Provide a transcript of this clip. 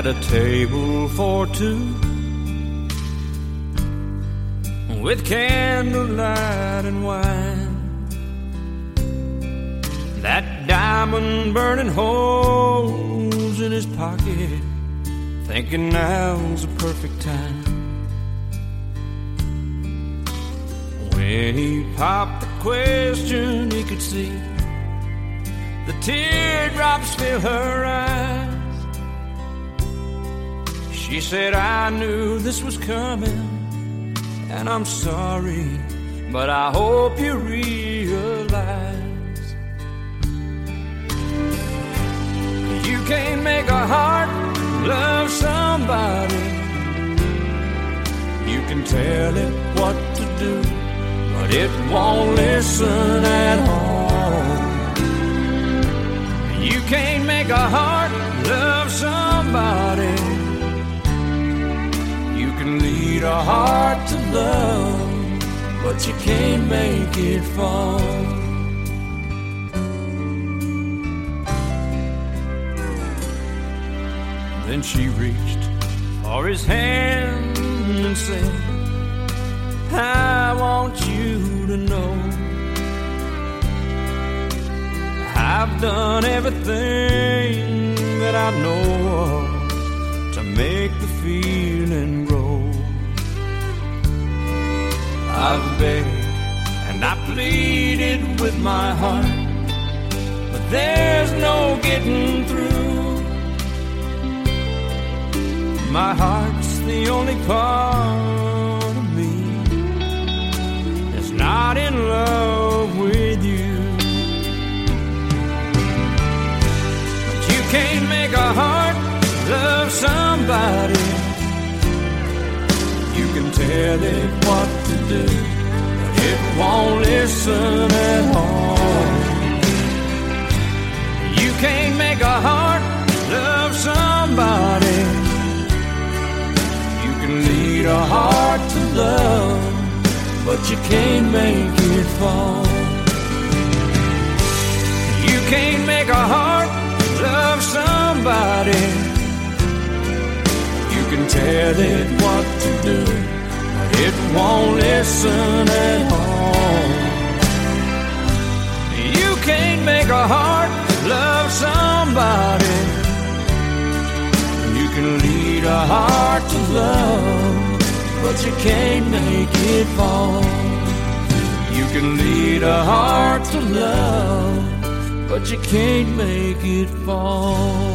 at a table for two, with candlelight and wine. That diamond burning holes in his pocket, thinking now's the perfect time. When he popped the question, he could see the teardrops fill her eyes. She said, I knew this was coming, and I'm sorry, but I hope you realize you can't make a heart love somebody. You can tell it what to do, but it won't listen at all. You can't make a heart love somebody. You can lead a heart to love, but you can't make it fall. Then she reached for his hand and said, I want you to know I've done everything that I know of to make the feeling grow. I've begged and I pleaded with my heart, but there's no getting through. My heart's the only part of me that's not in love with you. But you can't make a heart love somebody. You can tell it what to do, but it won't listen at all. You can't make a heart love somebody. Lead a heart to love, but you can't make it fall. You can't make a heart love somebody. You can tell it what to do, but it won't listen at all. You can't make a heart love somebody. You can lead a heart to love, but you can't make it fall. You can lead a heart to love, but you can't make it fall.